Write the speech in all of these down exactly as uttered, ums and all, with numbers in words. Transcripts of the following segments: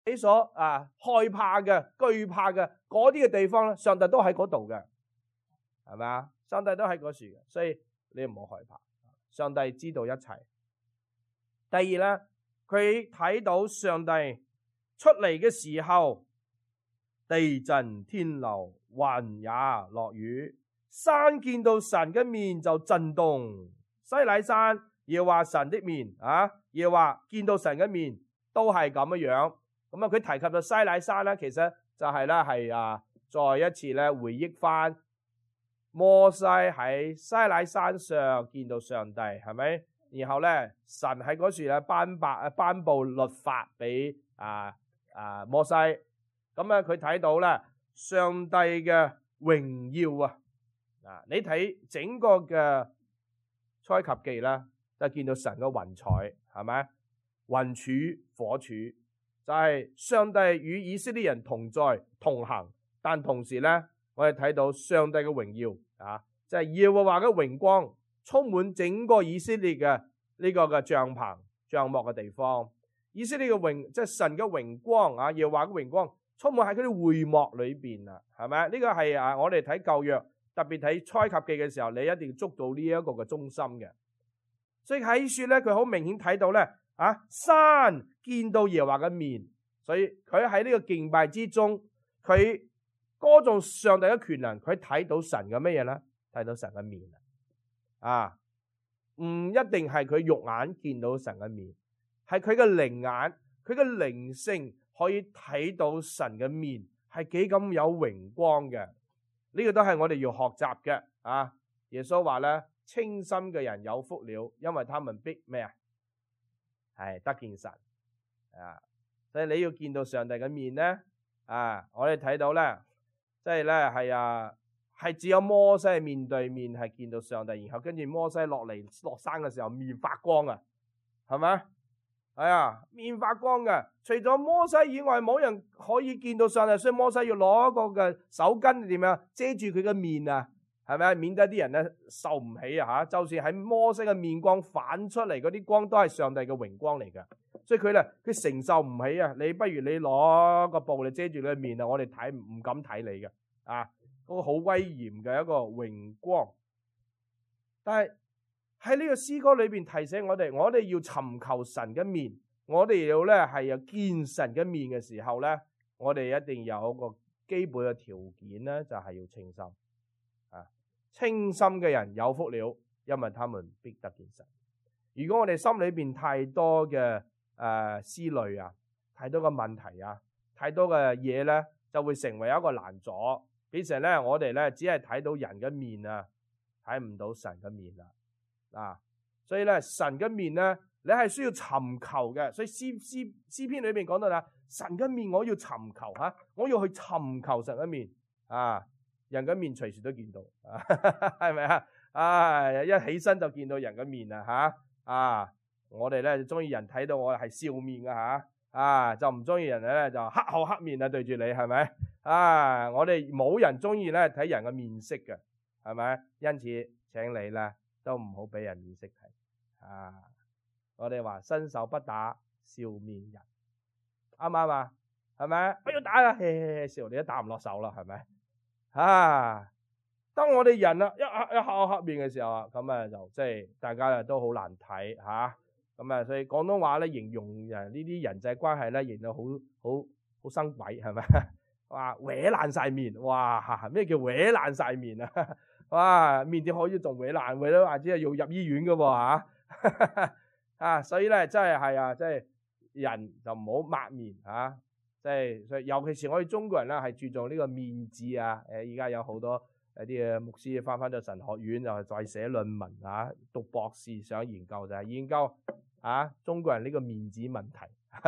你所啊害怕嘅、懼怕嘅嗰啲嘅地方咧，上帝都喺嗰度嘅，係咪啊？上帝都喺嗰處嘅，所以你唔好害怕。上帝知道一切。第二咧，佢睇到上帝出嚟嘅時候，地震、天流、雲也落雨，山見到神嘅面就震動。西乃山要話神的面啊，要話見到神嘅面都係咁樣樣。咁啊，佢提及到西乃山咧，其實就係咧係啊，再一次咧回憶翻摩西喺西乃山上見到上帝，係咪？然後咧，神喺嗰處咧頒布啊頒布律法俾啊啊摩西。咁啊，佢睇到咧上帝嘅榮耀啊！啊，你睇整個嘅出埃及記啦，就見到神嘅雲彩，係咪？雲柱火柱，就係上帝與以色列人同在同行，但同時咧，我哋睇到上帝嘅榮耀啊，就係耶和華嘅榮光充滿整個以色列嘅呢個嘅帳篷帳幕嘅地方。以色列嘅榮，即係神嘅榮光啊，耶和華嘅榮光充滿喺嗰啲會幕裏邊啊，係咪？呢個係啊，我哋睇舊約，特別睇出埃及記嘅時候，你一定要捉到呢一個嘅中心嘅。所以喺書咧，佢好明顯睇到咧，啊，山見到耶和華嘅面，所以佢喺呢個敬拜之中，佢歌頌上帝嘅權能，佢睇到神嘅乜嘢咧？睇到神嘅面啊，唔一定係佢肉眼見到神嘅面，係佢嘅靈眼，佢嘅靈性可以睇到神嘅面，係幾咁有榮光嘅。呢個都係我哋要學習嘅啊！耶穌話咧，清心嘅人有福了，因為他們必咩啊？係得見神啊！所以你要見到上帝嘅面咧啊！我哋睇到咧，即係咧係啊，係只有摩西面對面係見到上帝，然後跟住摩西落嚟落山嘅時候面發光啊，係咪？係啊，面發光嘅，除咗摩西以外，冇人可以見到上帝，所以摩西要攞一個嘅手巾點樣遮住佢嘅面啊，係咪？免得啲人咧受唔起啊吓！就算喺摩西嘅面光反出嚟嗰啲光，都係上帝嘅榮光嚟嘅，所以佢咧佢承受唔起啊！你不如你攞個布嚟遮住你嘅面啊，我哋睇唔敢睇你嘅啊，嗰個好威嚴嘅一個榮光，但係。喺呢個詩歌裏邊提醒我哋，我哋要尋求神嘅面，我哋要咧係有見神嘅面嘅時候咧，我哋一定有一個基本嘅條件咧，就係要清心啊！清心嘅人有福了，因為他們必得見神。如果我哋心裏邊太多嘅誒思慮啊，太多嘅問題啊，太多嘅嘢咧，就會成為一個攔阻，變成咧我哋咧只係睇到人嘅面啊，睇唔到神嘅面啊！啊，所以咧神嘅面咧，你係需要尋求嘅。所以詩詩詩篇裏邊講到啦，神嘅面我要尋求吓，我要去尋求神嘅面啊。人嘅面隨時都見到，係咪啊？啊，一起身就見到人嘅面啊吓啊！我哋咧就中意人睇到我係笑面噶吓啊，就唔中意人咧就黑口黑面啊對住你，係咪啊？我哋冇人中意咧睇人嘅面色嘅，係咪？因此請你咧。都唔好俾人面色睇啊！我哋話伸手不打笑面人，啱唔啱啊？係咪？不要打啦，嘿嘿嘿笑，你都打唔落手啦，係咪？啊！當我哋人啊一一黑口黑面嘅時候啊，咁啊就即係大家啊都好難睇吓。咁啊，所以廣東話咧形容誒呢啲人際關係咧，形容好好好生鬼，係咪？哇！搲爛晒面，哇！咩叫搲爛晒面啊？哇！面點可以仲搲爛，搲到或者係要入醫院噶喎嚇啊！所以咧真係係啊，即係人就唔好抹面嚇，即係所以尤其是我哋中國人咧係注重呢個面子啊！誒，而家有好多誒啲嘅牧師翻翻到神學院就係再寫論文啊，讀博士想研究就係研究啊中國人呢個面子問題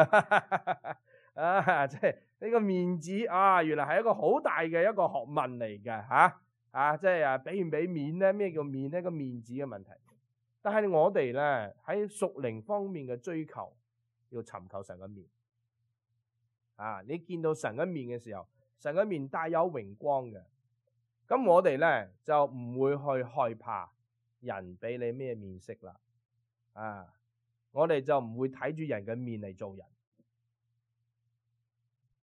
啊！即係呢個面子啊，原來係一個好大嘅一個學問嚟嘅嚇。啊，即係啊，俾唔俾面咧？咩叫面咧？個面子嘅問題。但係我哋咧喺屬靈方面嘅追求，要尋求神嘅面。啊，你見到神嘅面嘅時候，神嘅面帶有榮光嘅，咁我哋咧就唔會去害怕人俾你咩面色啦。啊，我哋就唔會睇住人嘅面嚟做人。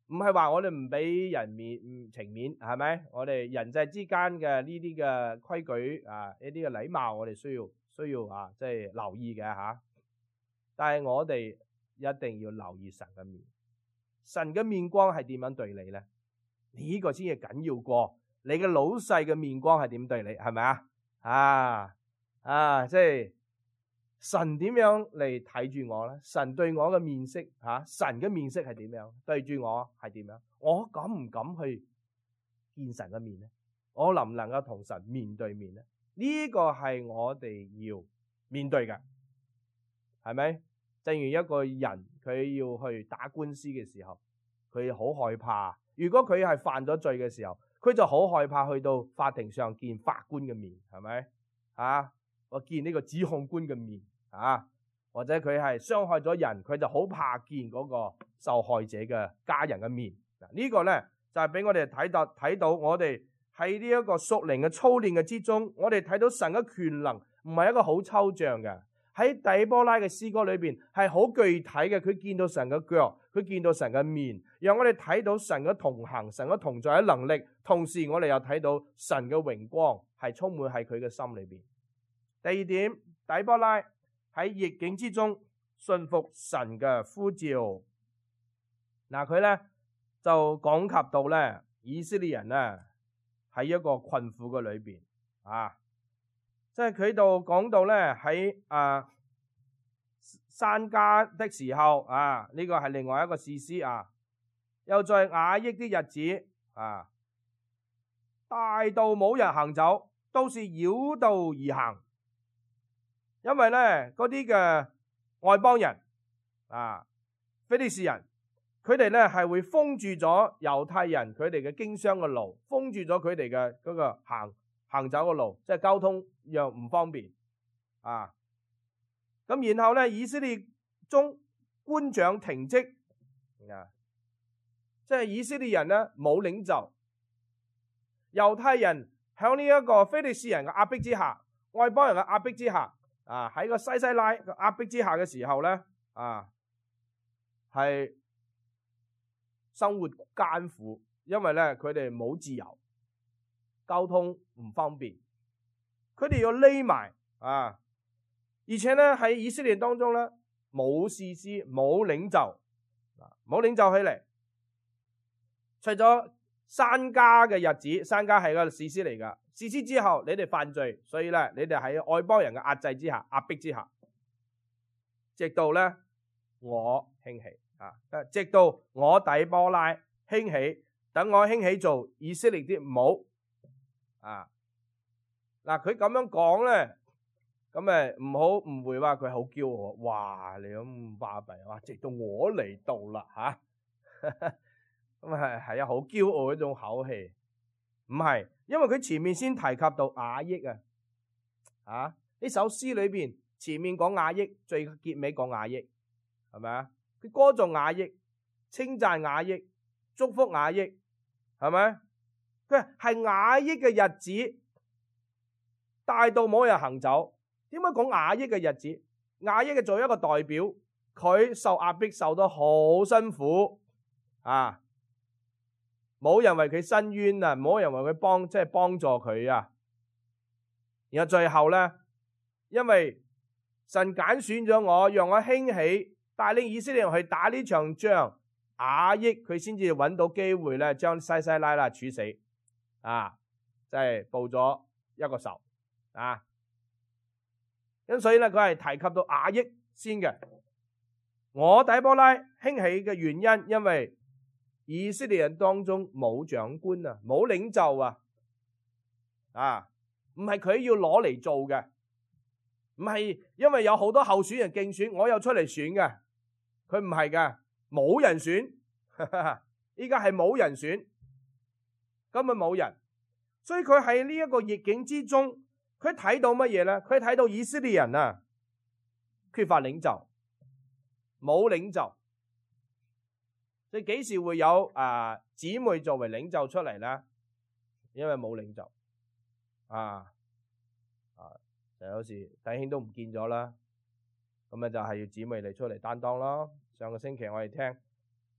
唔係話我哋唔俾人面唔情面，係咪？我哋人際之間嘅呢啲嘅規矩啊，呢啲嘅禮貌，我哋需要需要啊，即係留意嘅吓。但係我哋一定要留意神嘅面，神嘅面光係點樣對你咧？呢個先係緊要過你嘅老細嘅面光係點對你，係咪啊？啊啊，即係神點樣嚟睇住我咧？神對我嘅面色吓，神嘅面色係點樣？對住我係點樣？我敢唔敢去見神嘅面咧？我能唔能夠同神面對面咧？呢個係我哋要面對嘅，係咪？正如一個人佢要去打官司嘅時候，佢好害怕。如果佢係犯咗罪嘅時候，佢就好害怕去到法庭上見法官嘅面，係咪啊？我見呢個指控官嘅面啊，或者佢係傷害咗人，佢就好怕見嗰個受害者嘅家人嘅面。嗱，呢個咧就係俾我哋睇到睇到我哋喺呢一個屬靈嘅操練嘅之中，我哋睇到神嘅權能唔係一個好抽象嘅。喺底波拉嘅詩歌裏邊係好具體嘅，佢見到神嘅腳，佢見到神嘅面，讓我哋睇到神嘅同行、神嘅同在嘅能力。同時我哋又睇到神嘅榮光係充滿喺佢嘅心裏邊。第二點，底波拉喺逆境之中信服神嘅呼召。嗱，佢咧就講及到咧以色列人咧喺一個困苦嘅裏邊啊。即係佢度講到咧喺啊珊迦的時候啊，呢個係另外一個士師啊。又在雅億的日子啊，大道冇人行走，都是繞道而行。因為咧嗰啲嘅外邦人啊，非利士人，佢哋咧係會封住咗猶太人佢哋嘅經商嘅路，封住咗佢哋嘅嗰個行行走嘅路，即係交通又唔方便啊。咁然後咧，以色列中官長停職啊，即係以色列人咧冇領袖，猶太人響呢一個非利士人嘅壓迫之下，外邦人嘅壓迫之下啊，喺個西西拉嘅壓迫之下嘅時候咧啊，係生活艱苦，因為咧佢哋冇自由。交通唔方便，佢哋要匿埋啊！而且咧喺以色列當中咧冇士師，冇領袖，冇領袖起嚟。除咗珊迦嘅日子，珊迦係個士師嚟噶，士師之後你哋犯罪，所以咧你哋喺外邦人嘅壓制之下、壓迫之下，直到咧我興起啊！直到我底波拉興起，等我興起做以色列啲母。啊，嗱佢咁樣講咧，咁誒唔好誤會話佢好驕傲，哇你咁巴閉，哇直到我嚟到啦吓，咁係係啊好驕傲一種口氣，唔係，因為佢前面先提及到雅億啊，啊呢首詩裏邊前面講雅億，最結尾講雅億，係咪啊？佢歌頌雅億，稱讚雅億，祝福雅億，係咪？佢係雅億嘅日子，大道冇人行走。點解講雅億嘅日子？雅億嘅做一個代表，佢受壓迫受得好辛苦啊！冇人為佢伸冤啊，冇人為佢幫，即係幫助佢啊。然後最後咧，因為神揀選咗我，讓我興起，帶領以色列人去打呢場仗，雅億佢先至揾到機會咧，將西西拉啦處死。啊，即係報咗一個仇啊！咁所以咧，佢係提及到雅億先嘅。我底波拉興起嘅原因，因為以色列人當中冇長官啊，冇領袖啊，啊，唔係佢要攞嚟做嘅，唔係因為有好多候選人競選，我又出嚟選嘅，佢唔係嘅，冇人選，依家係冇人選。根本冇人，所以佢喺呢一個逆境之中，佢睇到乜嘢咧？佢睇到以色列人啊，缺乏領袖，冇領袖。所以幾時會有啊姊妹作為領袖出嚟咧？因為冇領袖啊啊，就有時弟兄都唔見咗啦，咁啊就係要姊妹嚟出嚟擔當咯。上個星期我哋聽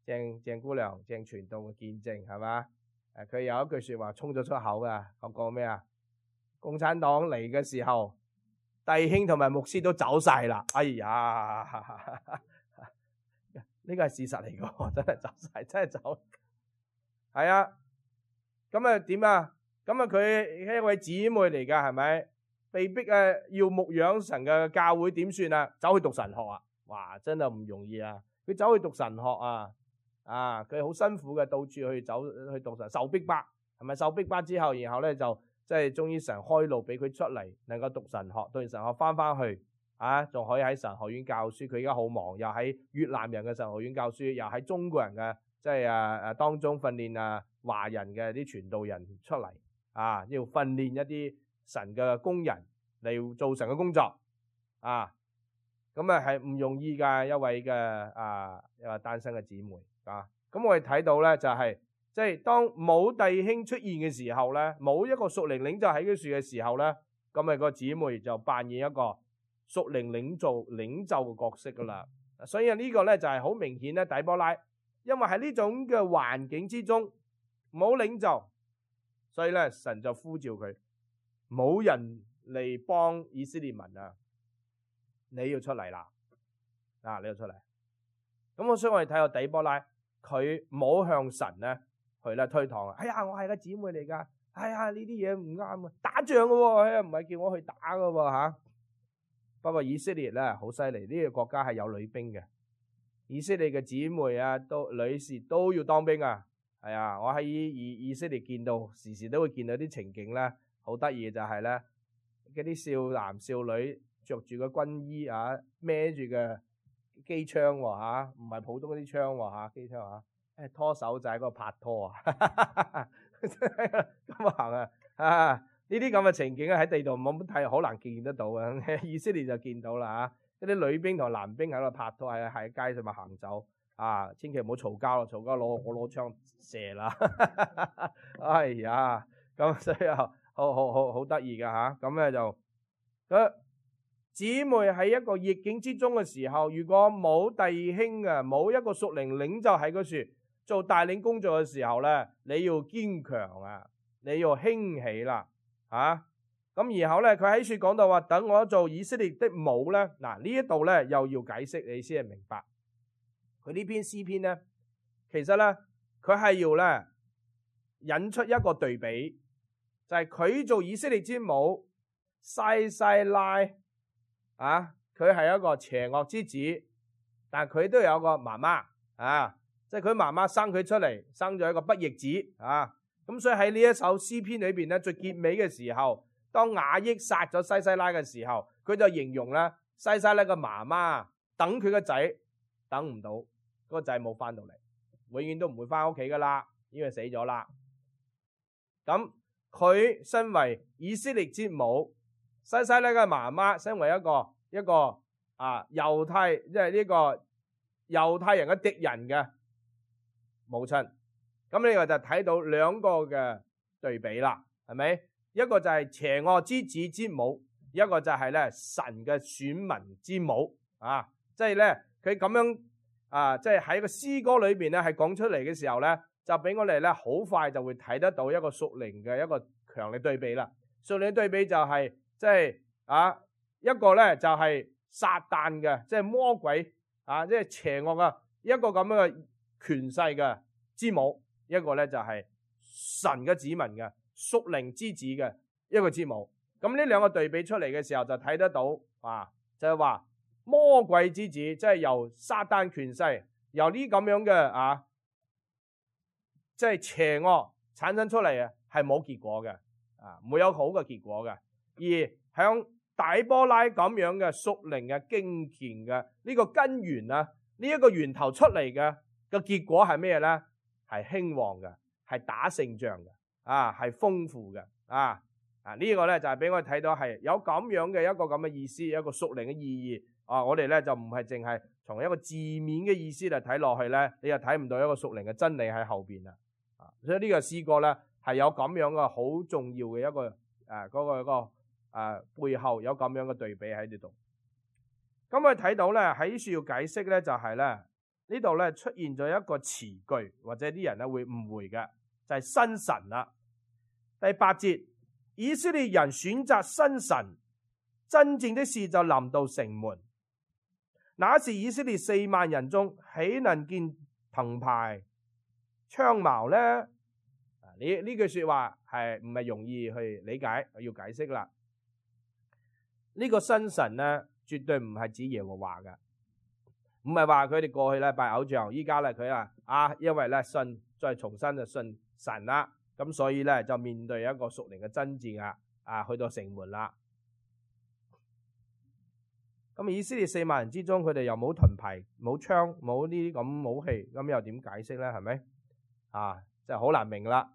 鄭鄭姑娘鄭傳道嘅見證係嘛？誒，佢有一句說話衝咗出口噶，講過咩啊？共產黨嚟嘅時候，弟兄同埋牧師都走晒啦。哎呀，呢個係事實嚟噶，真係走晒，真係走。係啊，咁啊點啊？咁啊佢係一位姊妹嚟噶，係咪？被逼啊要牧養神嘅教會點算啊？走去讀神學啊？哇，真係唔容易啊！佢走去讀神學啊，啊，佢好辛苦嘅，到處去走去讀神，受逼迫，係咪？受逼迫之後，然後咧就即係終於神開路俾佢出嚟，能夠讀神學，讀完神學翻翻去，啊，仲可以喺神學院教書。佢而家好忙，又喺越南人嘅神學院教書，又喺中國人嘅即係誒誒當中訓練啊華人嘅啲傳道人出嚟，啊，要訓練一啲神嘅工人嚟做神嘅工作，啊。咁啊，係唔容易噶一位嘅啊，一個單身嘅姊妹啊。咁我哋睇到咧，就係即係當冇弟兄出現嘅時候咧，冇一個屬靈領袖喺嗰處嘅時候咧，咁啊個姊妹就扮演一個屬靈領袖領袖嘅角色噶啦。所以呢個咧就係好明顯咧，底波拉因為喺呢種嘅環境之中冇領袖，所以咧神就呼召佢，冇人嚟幫以色列民啊。你要出嚟啦，啊，你要出嚟。咁我所以我哋睇到底波拉，佢冇向神咧去咧推搪啊。哎呀，我係個姊妹嚟噶，哎呀呢啲嘢唔啱啊，打仗噶喎，哎呀唔係叫我去打噶喎吓。不過以色列咧好犀利，呢個國家係有女兵嘅，以色列嘅姊妹啊，都女士都要當兵啊。係啊，我喺以以色列見到，時時都會見到啲情景咧，好得意就係咧，嗰啲少男少女。着住個軍衣啊，孭住個機槍喎嚇，唔係普通嗰啲槍喎嚇，機槍嚇，誒拖手仔嗰個拍拖啊，咁行啊啊！呢啲咁嘅情景咧喺地度冇乜睇，好難見得到啊。以色列就見到啦嚇，嗰啲女兵同男兵喺度拍拖，喺喺街上面行走啊，千祈唔好嘈交咯，嘈交攞我攞槍射啦。哎呀，咁所以好好好好得意㗎嚇，咁咧就嗰。姊妹喺一個逆境之中嘅時候，如果冇弟兄啊，冇一個屬靈領袖喺嗰處做帶領工作嘅時候咧，你要堅強啊，你要興起啦，啊，咁然後咧，佢喺處講到話，等我做以色列的母咧，嗱呢一度咧又要解釋，你先係明白佢呢篇詩篇咧，其實咧佢係要咧引出一個對比，就係佢做以色列之母西西拉。啊！佢係一個邪惡之子，但係佢都有個媽媽啊，即係佢媽媽生佢出嚟，生咗一個不義子啊。咁所以喺呢一首詩篇裏邊咧，最結尾嘅時候，當雅億殺咗西西拉嘅時候，佢就形容咧西西拉嘅媽媽等佢個仔等唔到，嗰個仔冇翻到嚟，永遠都唔會翻屋企噶啦，因為死咗啦。咁佢身為以色列之母。西西拉嘅媽媽身為一個一個啊猶太，即係呢個猶太人嘅敵人嘅母親，咁呢個就睇到兩個嘅對比啦，係咪？一個就係邪惡之子之母，一個就係咧神嘅選民之母啊！即係咧佢咁樣啊，即係喺個詩歌裏邊咧係講出嚟嘅時候咧，就俾我哋咧好快就會睇得到一個屬靈嘅一個強烈對比啦。屬靈對比就係、是。即係啊，一個咧就係撒旦嘅，即係魔鬼啊，即係邪惡嘅一個咁樣嘅權勢嘅之母，一個咧就係神嘅子民嘅屬靈之子嘅一個之母。咁呢兩個對比出嚟嘅時候，就睇得到啊，就係話魔鬼之子，即係由撒旦權勢，由呢咁樣嘅啊，即係邪惡產生出嚟啊，係冇結果嘅啊，冇有好嘅結果嘅。而響底波拉咁樣嘅屬靈嘅敬虔嘅呢個根源啊，呢、這、一個源頭出嚟嘅嘅結果係咩咧？係興旺嘅，係打勝仗嘅，啊，係豐富嘅，啊啊、這個、呢個咧就係、是、俾我哋睇到係有咁樣嘅一個咁嘅意思，一個屬靈嘅意義。啊，我哋咧就唔係淨係從一個字面嘅意思嚟睇落去咧，你又睇唔到一個屬靈嘅真理喺後邊啊。啊，所以呢個詩歌咧係有咁樣嘅好重要嘅一個誒嗰、啊那個一個。誒、啊，背後有咁樣嘅對比喺呢度。咁我睇到咧喺需要解釋咧，就係咧呢度咧出現咗一個詞句，或者啲人咧會誤會嘅，就係新神啦。第八節，以色列人選擇新神，真正的事就臨到城門。那時以色列四萬人中，豈能見藤牌槍矛呢？呢呢句說話係唔係容易去理解？我要解釋啦。呢、這個新神咧，絕對唔係指耶和華嘅。唔係話佢哋過去咧拜偶像，依家咧佢話啊，因為咧信再重新就信神啦，咁所以咧就面對一個屬靈嘅爭戰啊，啊去到城門啦。咁以色列四萬人之中，佢哋又冇盾牌、冇槍、冇呢啲咁武器，咁又點解釋咧？係咪啊？真係好難明啦。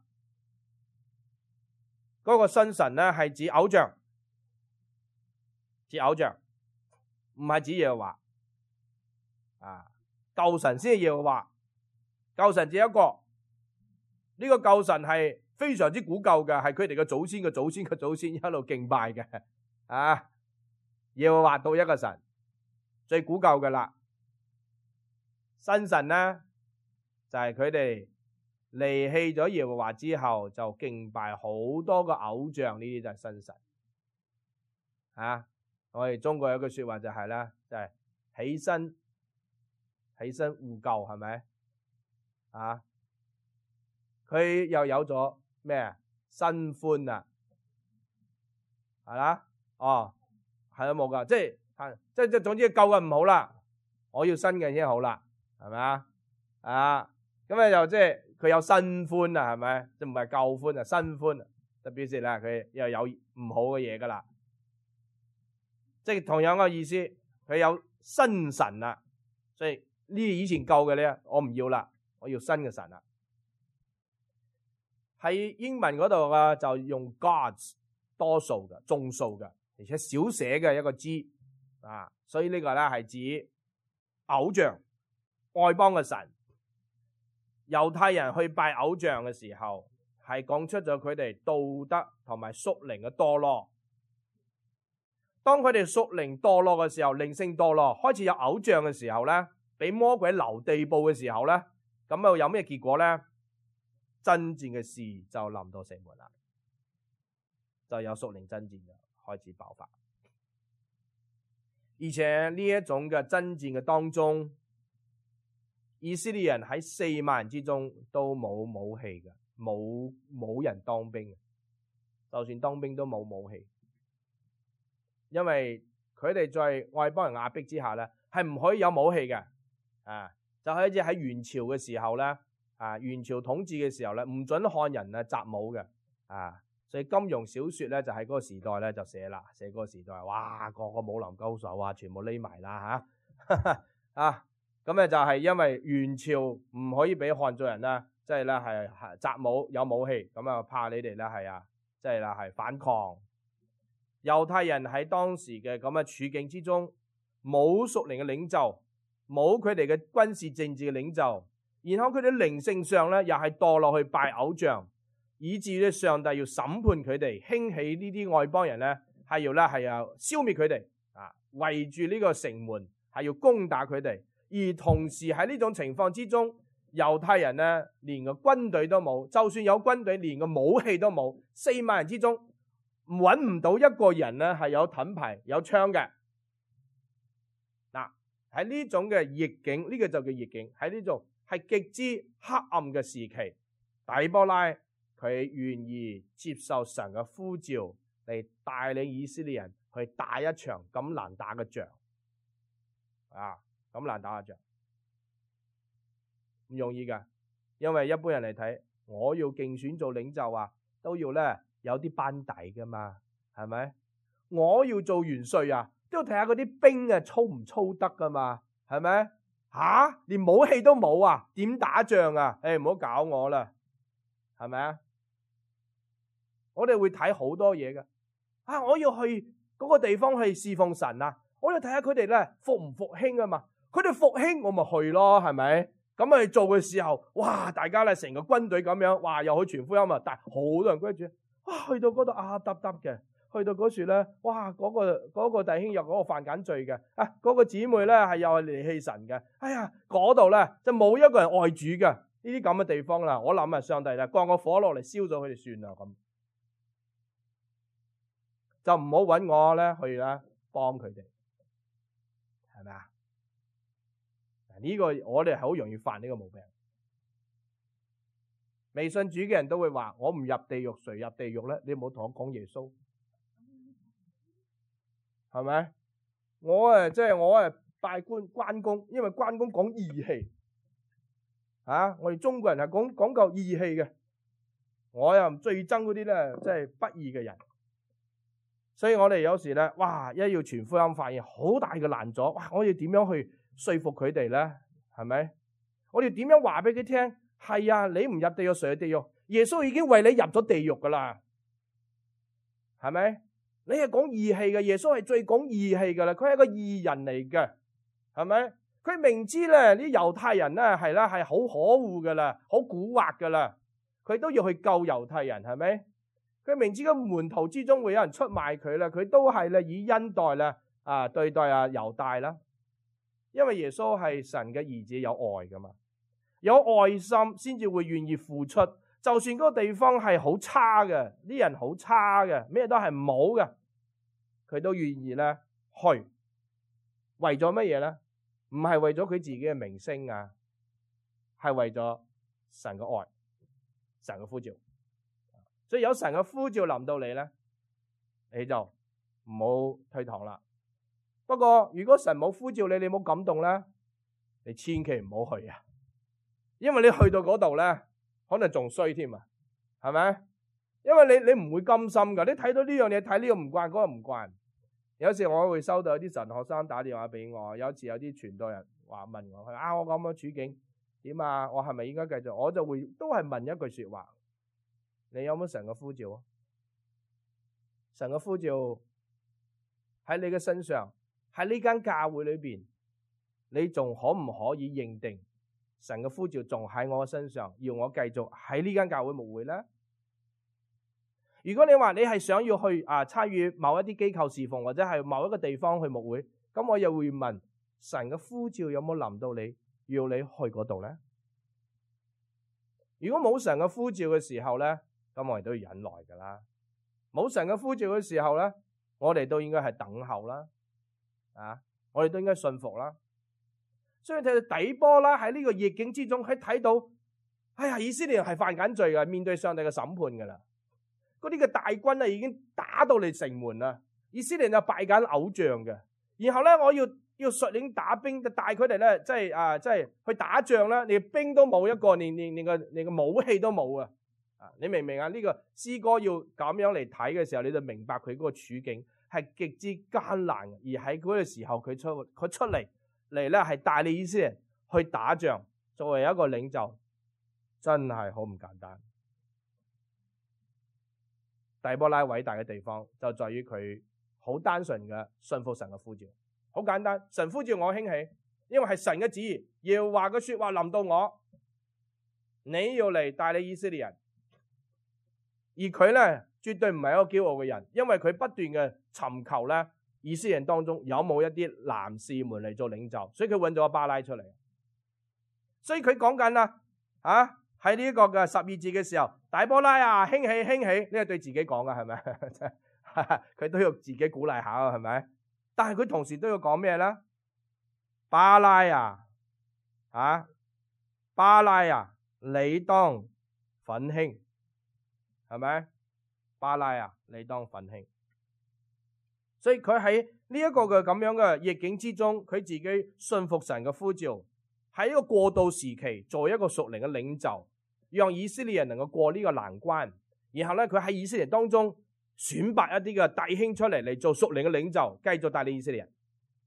嗰、那個新神咧係指偶像，指偶像，唔係指耶和華。啊！舊神先係耶和華，舊神只一個，呢、這個舊神係非常之古舊嘅，係佢哋嘅祖先嘅祖先嘅祖先一路敬拜嘅。啊！耶和華到一個神，最古舊嘅啦。新神呢，就係佢哋離棄咗耶和華之後，就敬拜好多個偶像，呢啲就係新神。啊！我哋中國有句說話就係咧，就係起身。起身護舊係咪啊？佢又有咗咩新歡啊？係啦，哦，係都冇噶，即係即係即係，總之舊嘅唔好啦，我要新嘅先好啦，係咪啊？啊，咁啊又即係佢有新歡啊，係咪？即唔係舊歡啊，新歡啊，就表示咧佢又有唔好嘅嘢噶啦，即係同樣嘅意思，佢有新神啦，所以。呢以前舊嘅咧，我唔要啦，我要新嘅神啦。喺英文嗰度啊，就用 gods 多數嘅、眾數嘅，而且少寫嘅一個 G 啊，所以呢個咧係指偶像、外邦嘅神。猶太人去拜偶像嘅時候，係講出咗佢哋道德同埋屬靈嘅墮落。當佢哋屬靈墮落嘅時候，靈性墮落，開始有偶像嘅時候咧。俾魔鬼留地步嘅時候咧，咁又有咩結果咧？真正嘅事就臨到城門啦，就有屬靈爭戰嘅開始爆發。而且呢一種嘅爭戰嘅當中，以色列人喺四萬人之中都冇武器嘅，冇冇人當兵嘅，就算當兵都冇武器，因為佢哋在外邦人壓迫之下咧，係唔可以有武器嘅。啊，就好似喺元朝嘅時候咧，啊元朝統治嘅時候咧，唔准漢人啊習武嘅，啊，所以金庸小說咧就喺嗰個時代咧就寫啦，寫嗰個時代，哇，個個武林高手啊，全部匿埋啦吓，啊，咁咧就係因為元朝唔可以俾漢族人啦，即係咧係係習武有武器，咁啊怕你哋咧係啊，即係啦係反抗。猶太人喺當時嘅咁嘅處境之中，冇屬靈嘅領袖。冇佢哋嘅軍事政治嘅領袖，然後佢哋靈性上咧又係墮落去拜偶像，以至於上帝要審判佢哋，興起呢啲外邦人咧係要咧係要消滅佢哋啊，圍住呢個城門係要攻打佢哋，而同時喺呢種情況之中，猶太人咧連個軍隊都冇，就算有軍隊，連個武器都冇，四萬人之中揾唔到一個人咧係有盾牌有槍嘅。喺呢種嘅逆境，呢、這個就叫逆境。喺呢種係極之黑暗嘅時期，底波拉佢願意接受神嘅呼召嚟帶領以色列人去打一場咁難打嘅仗，啊，咁難打嘅仗唔容易噶，因為一般人嚟睇，我要競選做領袖啊，都要咧有啲班底噶嘛，係咪？我要做元帥啊，都要睇下嗰啲兵啊操唔操得噶嘛，係咪？吓、啊，連武器都冇啊，點打仗啊？誒，唔好搞我啦，係咪啊？我哋會睇好多嘢噶，啊，我要去嗰個地方去侍奉神啊，我要睇下佢哋咧復唔復興啊嘛，佢哋復興我咪去咯，係咪？咁去做嘅時候，哇，大家咧成個軍隊咁樣，哇，又去傳福音啊，但係好多人歸主，哇，去到嗰度啊，耷耷嘅。 去到嗰處咧，哇！嗰、嗰個嗰、嗰個弟兄又嗰個犯緊罪嘅，啊嗰、嗰個姊妹咧係又係離棄神嘅，哎呀嗰度咧就冇一個人愛主嘅，呢啲咁嘅地方啦，我諗啊上帝啦降個火落嚟燒咗佢哋算啦咁，就唔好揾我咧去咧幫佢哋，係咪啊？呢個我哋係好容易犯呢個毛病。未信主嘅人都會話：我唔入地獄，誰入地獄咧？你唔好同我講耶穌，係咪？我誒即係我誒拜關關公，因為關公講義氣，啊！我哋中國人係講講究義氣嘅，我又最憎嗰啲咧，即係不義嘅人。所以我哋有時咧，哇！一要傳福音，發現好大嘅難阻，哇！我要點樣去說服佢哋咧？係咪？我哋點樣話俾佢聽？係啊，你唔入地獄，誰入地獄？耶穌已經為你入咗地獄噶啦，係咪？你係講義氣嘅，耶穌係最講義氣噶啦，佢係一個義人嚟嘅，係咪？佢明知咧啲猶太人咧係啦係好可惡噶啦，好蠱惑噶啦，佢都要去救猶太人，係咪？佢明知個門徒之中會有人出賣佢啦，佢都係咧以恩待咧啊對待啊猶大啦，因為耶穌係神嘅兒子，有愛噶嘛。有愛心先至會願意付出，就算嗰個地方係好差嘅，啲人好差嘅，咩都係唔好嘅，佢都願意咧去。為咗乜嘢咧？唔係為咗佢自己嘅名聲啊，係為咗神嘅愛，神嘅呼召。所以有神嘅呼召臨到你咧，你就唔好退堂啦。不過如果神冇呼召你，你冇感動咧，你千祈唔好去啊！因為你去到嗰度咧，可能仲衰添啊，係咪？因為你你唔會甘心噶，你睇到呢樣嘢睇呢個唔慣，嗰個唔慣。有時我會收到有啲神學生打電話俾我，有一次有啲傳道人話問我，佢啊我咁嘅處境點啊？我係咪應該繼續？我就會都係問一句說話：你有冇神嘅呼召啊？神嘅呼召喺你嘅身上，喺呢間教會裏邊，你仲可唔可以認定？神嘅呼召仲喺我身上，要我繼續喺呢間教會牧會咧。如果你話你係想要去啊參與某一啲機構侍奉，或者係某一個地方去牧會，咁我又會問神嘅呼召有冇臨到你，要你去嗰度咧？如果冇神嘅呼召嘅時候咧，咁我哋都要忍耐噶啦。冇神嘅呼召嘅時候咧，我哋都應該係等候啦，啊，我哋都應該信服啦。所以睇到底波啦，喺呢個逆境之中，喺睇到，哎呀，以色列人係犯緊罪嘅，面對上帝嘅審判噶啦。嗰啲嘅大軍啊，已經打到嚟城門啦。以色列人就拜緊偶像嘅。然後咧，我要要率領打兵，就帶佢哋咧，即係啊，即係去打仗啦。連兵都冇一個，連連連個連個武器都冇啊！啊，你明唔明啊？呢個詩歌要咁樣嚟睇嘅時候，你就明白佢嗰個處境係極之艱難。而喺嗰個時候，佢出佢出嚟。嚟咧係帶領以色列人去打仗，作為一個領袖，真係好唔簡單。底波拉偉大嘅地方就在於佢好單純嘅信服神嘅呼召，好簡單。神呼召我興起，因為係神嘅旨意，耶和華嘅說話臨到我，你要嚟帶領以色列人。而佢咧絕對唔係一個驕傲嘅人，因為佢不斷嘅尋求咧。以色列人當中有冇一啲男士們嚟做領袖，所以佢揾咗個巴拉出嚟。所以佢講緊啦，啊喺呢個嘅十二節嘅時候，底波拉啊，興起興起，呢個對自己講噶係咪？佢都要自己鼓勵下啊，係咪？但係佢同時都要講咩咧？巴拉啊，啊巴拉啊，你當奮興，係咪？巴拉啊，你當奮興。所以佢喺呢一個嘅咁樣嘅逆境之中，佢自己信服神嘅呼召，喺一個過渡時期做一個屬靈嘅領袖，讓以色列人能夠過呢個難關。然後咧，佢喺以色列當中選拔一啲嘅弟兄出嚟嚟做屬靈嘅領袖，繼續帶領以色列人。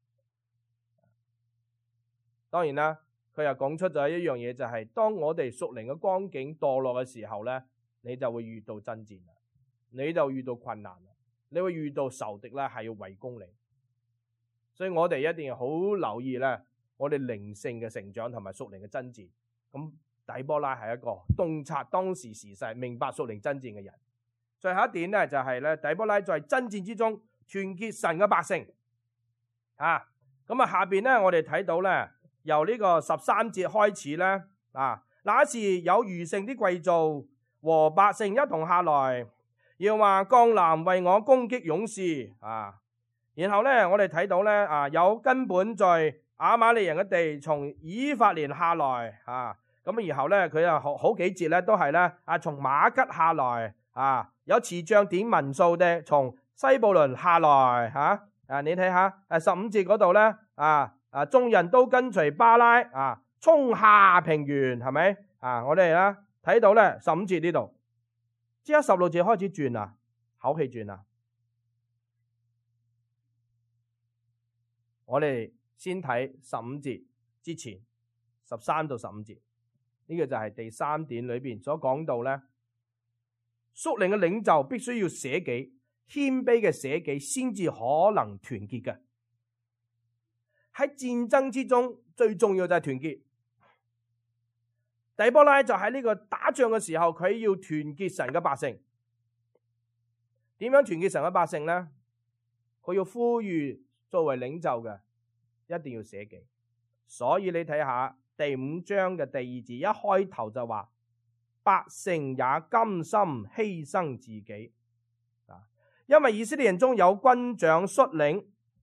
當然啦，佢又講出咗一樣嘢，就係當我哋屬靈嘅光景墮落嘅時候咧，你就會遇到爭戰啦，你就遇到困難啦。你會遇到仇敵咧，係要圍攻你，所以我哋一定要好留意咧，我哋靈性嘅成長同埋屬靈嘅爭戰。咁底波拉係一個洞察當時時勢、明白屬靈爭戰嘅人， 最後一點咧就係咧，底波拉在爭戰之中團結神嘅百姓啊。咁啊，下邊咧我哋睇到咧，由呢個十三節開始咧啊，那時有餘剩啲貴族和百姓一同下來，耶和華降臨為我攻擊勇士啊。然後咧我哋睇到咧啊，有根本在亞瑪利人嘅地從以法蓮下來啊。咁然後咧佢啊好好幾節咧都係咧啊，從馬吉下來啊，有持杖點民數的從西布倫下來吓啊。你睇下誒十五節嗰度咧啊啊，眾人都跟隨巴拉啊，衝下平原，係咪啊？我哋咧睇到咧十五節呢度，即係十六節開始轉啦，口氣轉啦。我哋先睇十五節之前十三到十五節。呢個就係第三點裏邊所講到咧，屬靈嘅領袖必須要捨己，謙卑嘅捨己先至可能團結嘅。喺戰爭之中最重要就係團結。底波拉就喺呢個打仗嘅時候，佢要團結神嘅百姓。點樣團結神嘅百姓咧？佢要呼籲作為領袖嘅一定要捨己。所以你睇下。第五章嘅第二節一開頭就話，百姓也甘心犧牲自己啊，因為以色列人中有軍長率領，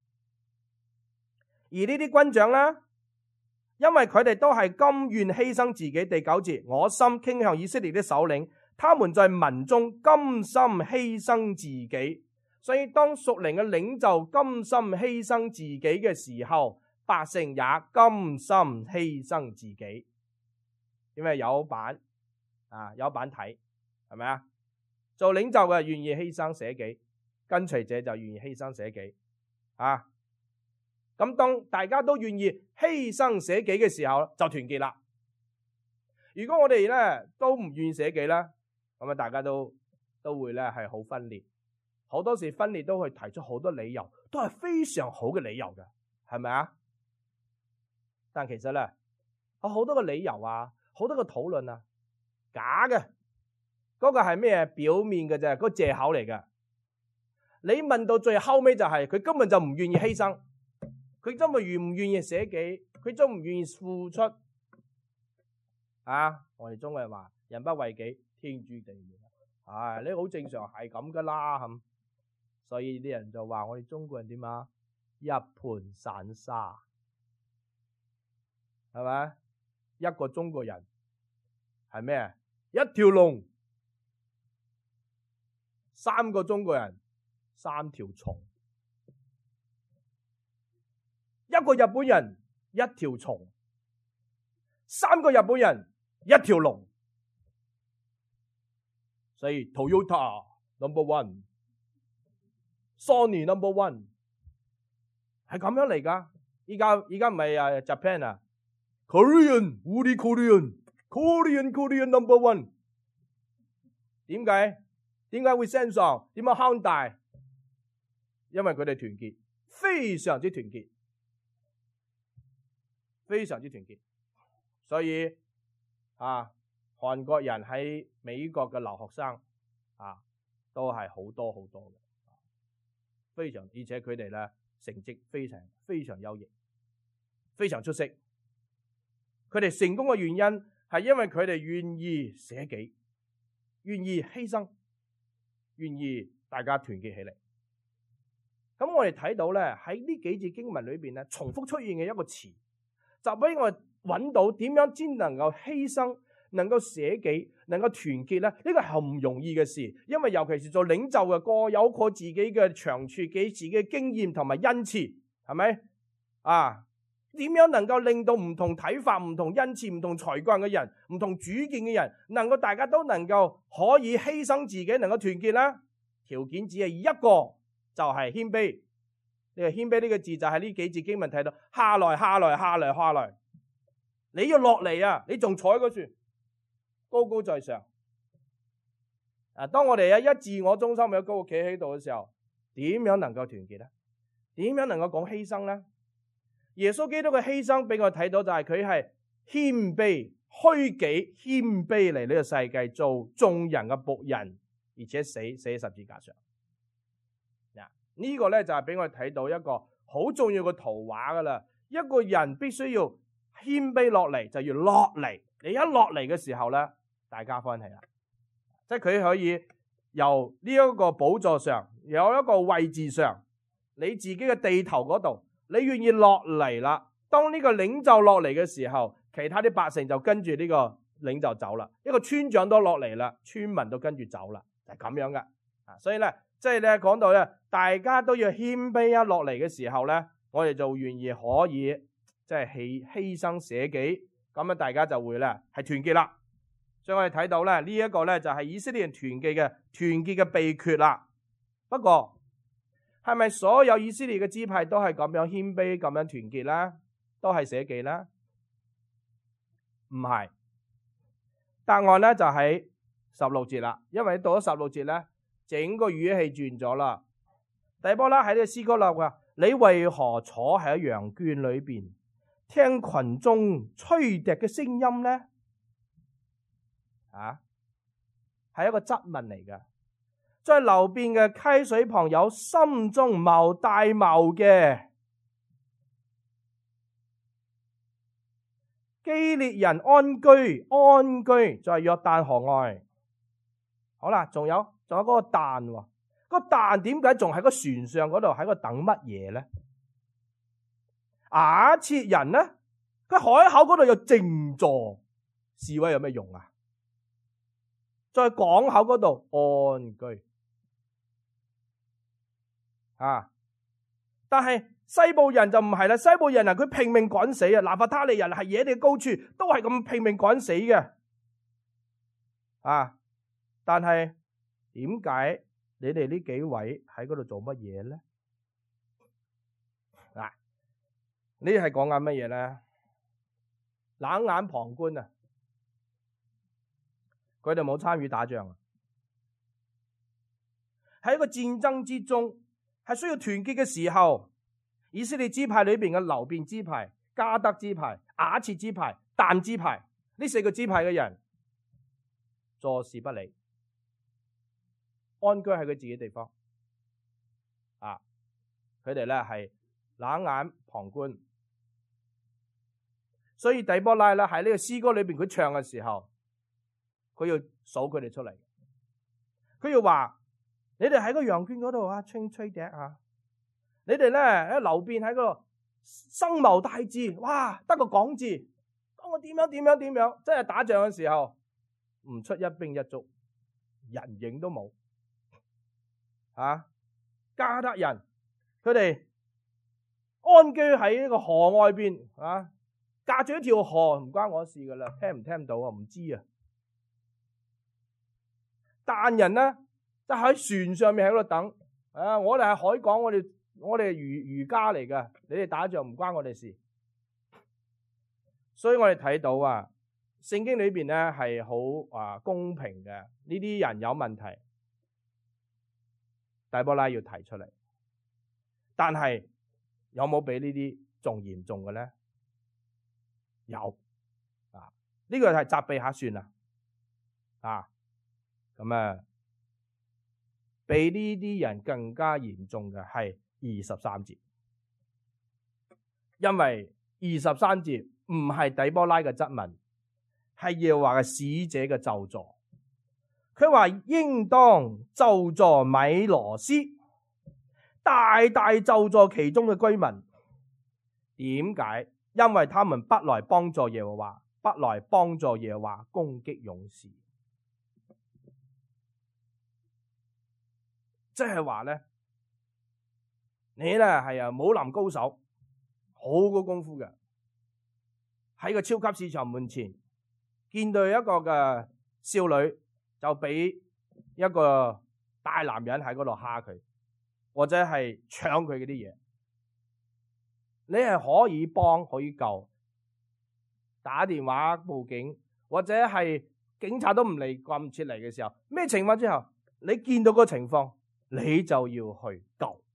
而呢啲軍長呢，因為佢哋都係甘願犧牲自己。第九節，我心傾向以色列的首領，他們在民中甘心犧牲自己。所以當屬靈嘅領袖甘心犧牲自己嘅時候，百姓也甘心犧牲自己，因為有版啊，有版睇，係咪啊？做領袖嘅願意犧牲捨己，跟隨者就願意犧牲捨己啊。咁當大家都願意犧牲捨己嘅時候，就團結啦。如果我哋咧都唔願意捨己咧，咁啊大家都都會咧係好分裂。好多時分裂都會提出好多理由，都係非常好嘅理由嘅，係咪啊？但其實咧，有好多個理由啊，好多個討論啊，假嘅，嗰個係咩？表面嘅啫，嗰個借口嚟嘅。你問到最後尾就係，佢根本就唔願意犧牲，佢根本願唔願意捨己，佢都唔願意付出。啊，我哋中國人話，人不為己，天誅地滅。唉，呢好正常，係咁噶啦，咁。所以啲人就話我哋中國人點啊？一盤散沙。係咪？一個中國人係咩？一條龍，三個中國人，三條蟲；一個日本人，一條蟲；三個日本人，一條龍。所以 Toyota number one， Sony number one， 係咁樣嚟噶。依家依家唔係啊 Japan 啊。Korean, Woody Korean, Korean, Korean number one。點解？點解會 Samsung？點解 Hyundai？因為佢哋團結，非常之團結，非常之團結。所以啊，韓國人喺美國嘅留學生啊，都係好多好多嘅，非常，而且佢哋咧成績非常非常優異，非常出色。佢哋成功嘅原因係因為佢哋願意捨己，願意犧牲，願意大家團結起嚟。咁我哋睇到咧喺呢幾節經文裏邊咧，重複出現嘅一個詞，就俾我哋揾到點樣先能夠犧牲、能夠捨己、能夠團結咧？呢個係唔容易嘅事，因為尤其是做領袖嘅，個有個自己嘅長處、幾自己嘅經驗同埋恩賜，係咪啊？點樣能夠令到唔同睇法、唔同恩賜、唔同才幹嘅人、唔同主見嘅人，能夠大家都能夠可以犧牲自己，能夠團結呢？條件只係一個，就係謙卑。呢個謙卑呢個字就係呢幾節經文睇到，下來下來下來下來，你要落嚟啊！你仲坐喺嗰處，高高在上。啊，當我哋有一自我中心有高企喺度嘅時候，點樣能夠團結呢？點樣能夠講犧牲呢？耶穌基督嘅犧牲俾我睇到就係佢係謙卑、虛己、謙卑嚟呢個世界做眾人嘅僕人， 而且死死喺十字架上。嗱，呢個咧就係俾我哋睇到一個好重要嘅圖畫噶啦。一個人必須要謙卑落嚟，就要落嚟。你一落嚟嘅時候咧，大家歡喜啦。即係佢可以由呢一個寶座上，有一個位置上，你自己嘅地頭嗰度，你願意落嚟啦。當呢個領袖落嚟嘅時候，其他啲百姓就跟住呢個領袖走啦。一個村長都落嚟啦，村民都跟住走啦，就係咁樣噶。啊，所以咧，即係咧講到咧，大家都要謙卑一落嚟嘅時候咧，我哋就願意可以即係犧犧牲捨己，咁樣大家就會咧係團結啦。所以我哋睇到咧呢一個咧就係以色列人團結嘅團結嘅秘訣啦。不過係咪所有以色列嘅支派都係咁樣謙卑咁樣團結咧？都係捨己咧？唔係。答案咧就喺十六節啦。因為到咗十六節咧，整個語氣轉咗啦。底波拉喺呢個詩歌度話：你為何坐喺羊圈裏邊，聽群眾吹笛嘅聲音咧？啊，係一個質問嚟嘅。在流便嘅溪水旁有心中謀大謀嘅基列人安居，安居在約旦河外。好啦，仲有仲有嗰個但喎，個但點解仲喺個船上嗰度喺度等乜嘢咧？亞設人咧，佢海口嗰度有靜坐示威有咩用啊？在港口嗰度安居啊！但係西部人就唔係啦，西部人啊，佢拼命趕死啊！拿弗他利人係野地高處，都係咁拼命趕死嘅啊！但係點解你哋呢幾位喺嗰度做乜嘢咧？嗱，呢係講緊乜嘢咧？冷眼旁觀啊！佢哋冇參與打仗啊！喺一個戰爭之中，係需要團結嘅時候，以色列支派裏邊嘅流便支派、迦得支派、亞設支派、但支派呢四個支派嘅人坐視不理，安居喺佢自己地方啊！佢哋咧係冷眼旁觀，所以底波拉咧喺呢個詩歌裏邊佢唱嘅時候，佢要數佢哋出嚟，佢要話：你哋喺個羊圈嗰度啊，吹吹笛啊！你哋咧喺流便喺嗰度生謀大志，哇！得個講字，講我點樣點樣點樣，真係打仗嘅時候唔出一兵一卒，人影都冇啊！迦得人佢哋安居喺呢個河外邊啊，隔住一條河唔關我事噶啦，聽唔聽到啊？唔知啊！但人咧就喺船上面喺度等啊！我哋係海港，我哋我哋係漁漁家嚟噶，你哋打仗唔關我哋事。所以我哋睇到啊，聖經裏邊咧係好啊公平嘅。呢啲人有問題，底波拉要提出嚟，但係有冇比呢啲仲嚴重嘅咧？有啊，呢個係責備下算啦啊！咁啊，比呢啲人更加嚴重嘅係二十三節，因為二十三節唔係底波拉嘅質問，係耶和華嘅使者嘅咒詛。佢話應當咒詛米羅斯，大大咒詛其中嘅居民。點解？因為他們不來幫助耶和華，不來幫助耶和華攻擊勇士。即係話咧，你咧係啊武林高手，好高功夫嘅，喺個超級市場門前見到一個嘅少女，就俾一個大男人喺嗰度蝦佢，或者係搶佢嗰啲嘢。你係可以幫可以救，打電話報警，或者係警察都唔嚟咁切嚟嘅時候，咩情況之後，你見到個情況，你就要去救。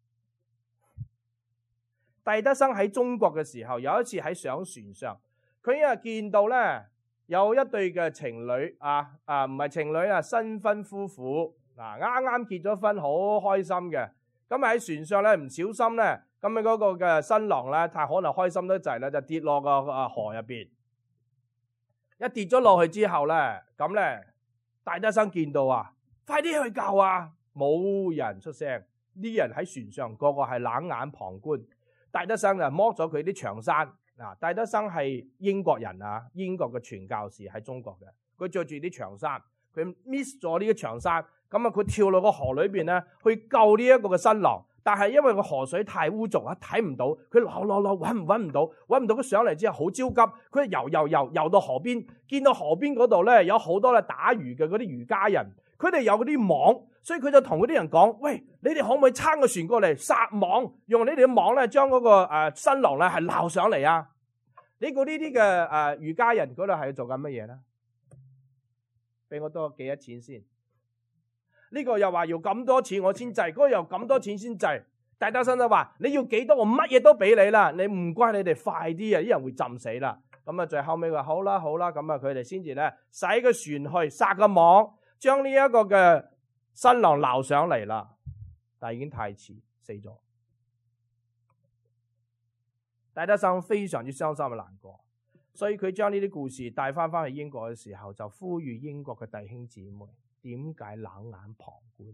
戴德生喺中國嘅時候，有一次喺上船上，佢啊見到咧有一對嘅情侶啊啊唔係情侶啊，新婚夫婦嗱，啱啱結咗婚，好開心嘅。咁喺船上咧，唔小心咧，咁啊嗰個嘅新郎咧，太可能開心得滯咧，就跌落個啊河入邊。一跌咗落去之後咧，咁咧戴德生見到啊，快啲去救啊！冇人出聲，啲人喺船上個個係冷眼旁觀。戴德生就剝咗佢啲長衫。嗱，戴德生係英國人啊，英國嘅傳教士喺中國嘅，佢着住啲長衫，佢 miss 咗呢啲長衫。咁啊，佢跳落個河裏邊咧，去救呢一個嘅新郎，但係因為個河水太污濁啊，睇唔到，佢落落落揾唔揾唔到，揾唔到佢上嚟之後好焦急，佢游游游游到河邊，見到河邊嗰度咧有好多咧打魚嘅嗰啲漁家人，佢哋有嗰啲網，所以佢就同嗰啲人講：喂，你哋可唔可以撐個船過嚟撒網，用你哋嘅網咧將嗰個誒新郎咧係撈上嚟啊？你估呢啲嘅誒漁家人嗰度係做緊乜嘢咧？俾我多幾多錢先？呢個又話要咁多錢我先制，嗰個又咁多錢先制。戴德生就話：你要幾多我乜嘢都俾你啦，你唔該你哋快啲啊，啲人會浸死啦。咁啊，最後尾話好啦好啦，咁啊佢哋先至咧使個船去撒個網，將呢一個嘅新郎撈上嚟啦。但係已經太遲，死咗。戴德生非常之傷心嘅難過，所以佢將呢啲故事帶翻翻去英國嘅時候，就呼籲英國嘅弟兄姊妹。點解冷眼旁觀？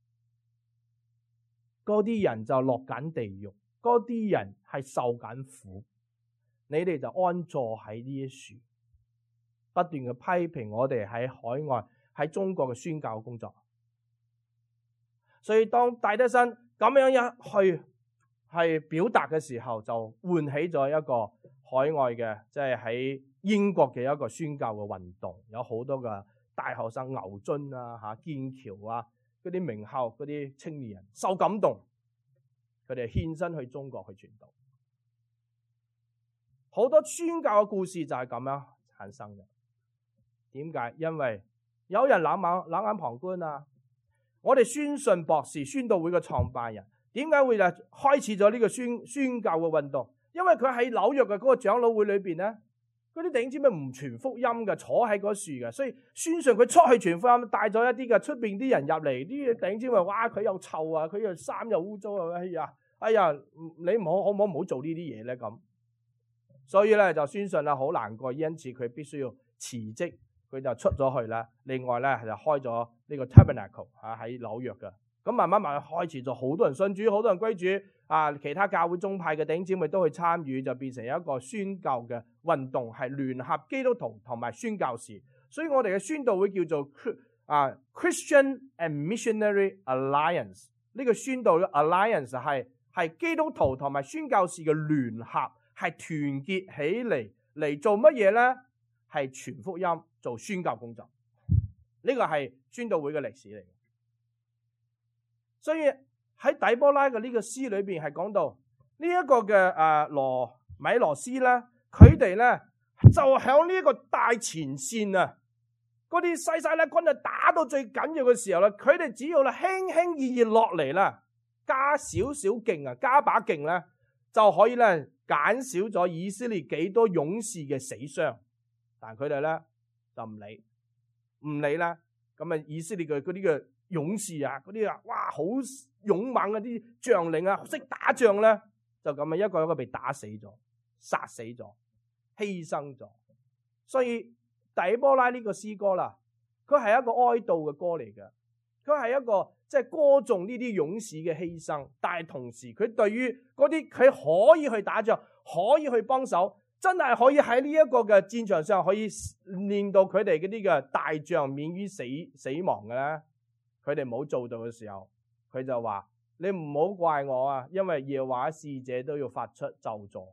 嗰啲人就落緊地獄，嗰啲人係受緊苦，你哋就安坐喺呢一處，不斷嘅批評我哋喺海外喺中國嘅宣教工作。所以當戴德生咁樣一去係表達嘅時候，就喚起咗一個海外嘅，即係喺英國嘅一個宣教嘅運動，有好多嘅。大學生牛津啊、吓劍橋啊嗰啲名校嗰啲青年人受感動，佢哋獻身去中國去傳道。好多宣教嘅故事就係咁樣產生嘅。點解？因為有人冷眼冷眼旁觀啊！我哋宣信博士宣道會嘅創辦人，點解會就開始咗呢個宣宣教嘅運動？因為佢喺紐約嘅嗰個長老會裏邊咧。嗰啲弟兄姊妹唔傳福音嘅，坐喺嗰樹嘅，所以宣信佢出去傳福音，帶咗一啲嘅出邊啲人入嚟，啲弟兄姊妹話：哇，佢又臭啊，佢又衫又污糟啊！哎呀，哎呀，你唔好可唔可唔好做呢啲嘢咧？咁，所以咧就宣信啦，好難過，因此佢必須要辭職，佢就出咗去啦。另外咧就開咗呢個 Tabernacle 啊喺紐約嘅，咁慢慢慢慢開始咗，好多人信主，好多人歸主。啊！其他教會宗派嘅弟兄姊妹都去參與，就變成一個宣教嘅運動，係聯合基督徒同埋宣教士。所以我哋嘅宣道會叫做啊 Christian and Missionary Alliance。呢個宣道嘅 Alliance 係係基督徒同埋宣教士嘅聯合，係團結起嚟嚟做乜嘢咧？係傳福音、做宣教工作。呢個係宣道會嘅歷史嚟嘅。所以喺底波拉嘅呢個詩裏邊係講到呢一個嘅誒羅米羅斯咧，佢哋咧就響呢一個大前線啊，嗰啲西西拉軍啊打到最緊要嘅時候咧，佢哋只要咧輕輕易易落嚟啦，加少少勁啊，加把勁咧就可以咧減少咗以色列幾多勇士嘅死傷，但係佢哋咧就唔理唔理啦，咁啊以色列嘅嗰啲嘅勇士啊，嗰啲啊哇好勇猛嗰啲將領啊，識打仗咧，就咁啊一個一個被打死咗、殺死咗、犧牲咗。所以底波拉呢個詩歌啦，佢係一個哀悼嘅歌嚟嘅，佢係一個即係、就是、歌頌呢啲勇士嘅犧牲，但係同時佢對於嗰啲佢可以去打仗、可以去幫手，真係可以喺呢一個嘅戰場上可以令到佢哋嗰啲嘅大將免於死死亡嘅咧，佢哋冇做到嘅時候。佢就話：你唔好怪我啊，因為耶和華使者都要發出咒詛，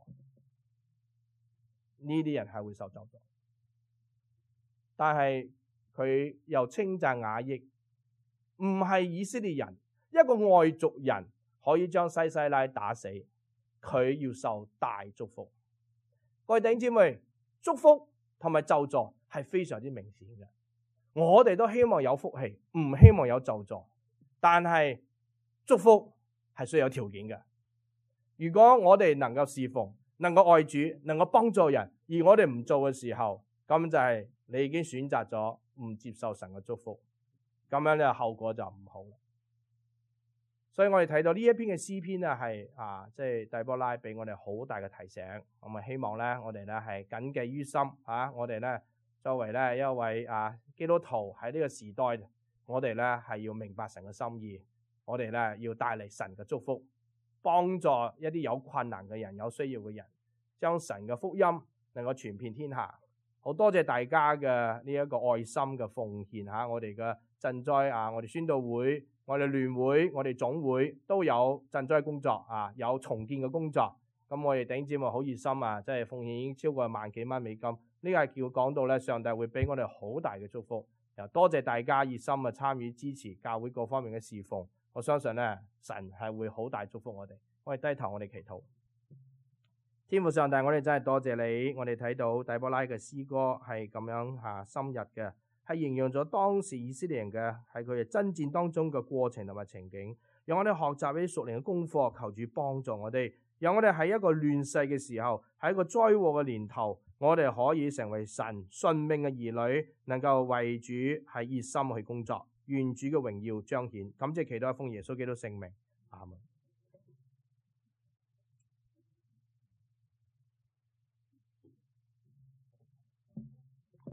呢啲人係會受咒詛。但係佢又稱讚雅億，唔係以色列人，一個外族人可以將西西拉打死，佢要受大祝福。各位弟兄姊妹，祝福同埋咒詛係非常之明顯嘅。我哋都希望有福氣，唔希望有咒詛，但係祝福係需要有條件嘅。如果我哋能夠侍奉、能夠愛主、能夠幫助人，而我哋唔做嘅時候，咁就係你已經選擇咗唔接受神嘅祝福。 咁樣咧後果就唔好。所以我哋睇到呢一篇嘅詩篇咧，係啊，即係底波拉俾我哋好大嘅提醒。咁啊，希望咧我哋咧係謹記於心啊！我哋咧作為咧一位啊基督徒喺呢個時代，我哋咧係要明白神嘅心意，我哋咧要帶嚟神嘅祝福，幫助一啲有困難嘅人、有需要嘅人，將神嘅福音能夠傳遍天下。好多謝大家嘅呢一個愛心嘅奉獻吓，我哋嘅賑災啊，我哋宣道會、我哋聯會、我哋總會都有賑災工作啊，有重建嘅工作。咁我哋弟兄姊妹好熱心啊，即係奉獻已經超過萬幾蚊美金。呢個係叫講到咧，上帝會俾我哋好大嘅祝福。又多謝大家熱心嘅參與支持教會各方面嘅侍奉。我相信咧，神係會好大祝福我哋。我哋低頭，我哋祈禱。天父上帝，我哋真係多謝你。我哋睇到底波拉嘅詩歌係咁樣吓深入嘅，係形容咗當時以色列人嘅喺佢哋爭戰當中嘅過程同埋情景，讓我哋學習一啲屬靈嘅功課，求主幫助我哋，讓我哋喺一個亂世嘅時候，喺一個災禍嘅年頭，我哋可以成為神順命嘅兒女，能夠為主係熱心去工作，願主嘅榮耀彰顯。感謝祈禱，奉耶穌基督聖名，阿門。